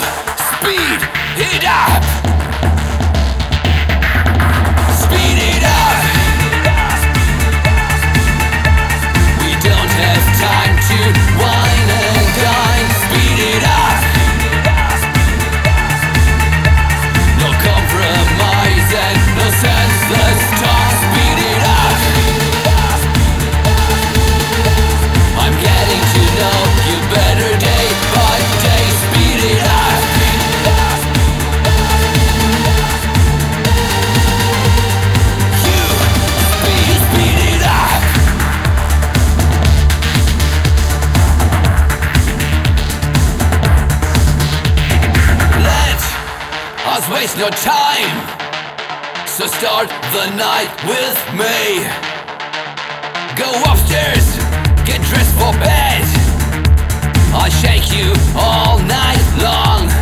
speed it up. Speed it up. We don't have time to wine and dine. Speed it up. No compromise and no senseless talk. Speed it up. I'm getting to know you better day by day. Speed it up. You speed it up. Let us waste no time, so start the night with me. Go upstairs, get dressed for bed. I'll shake you all night long.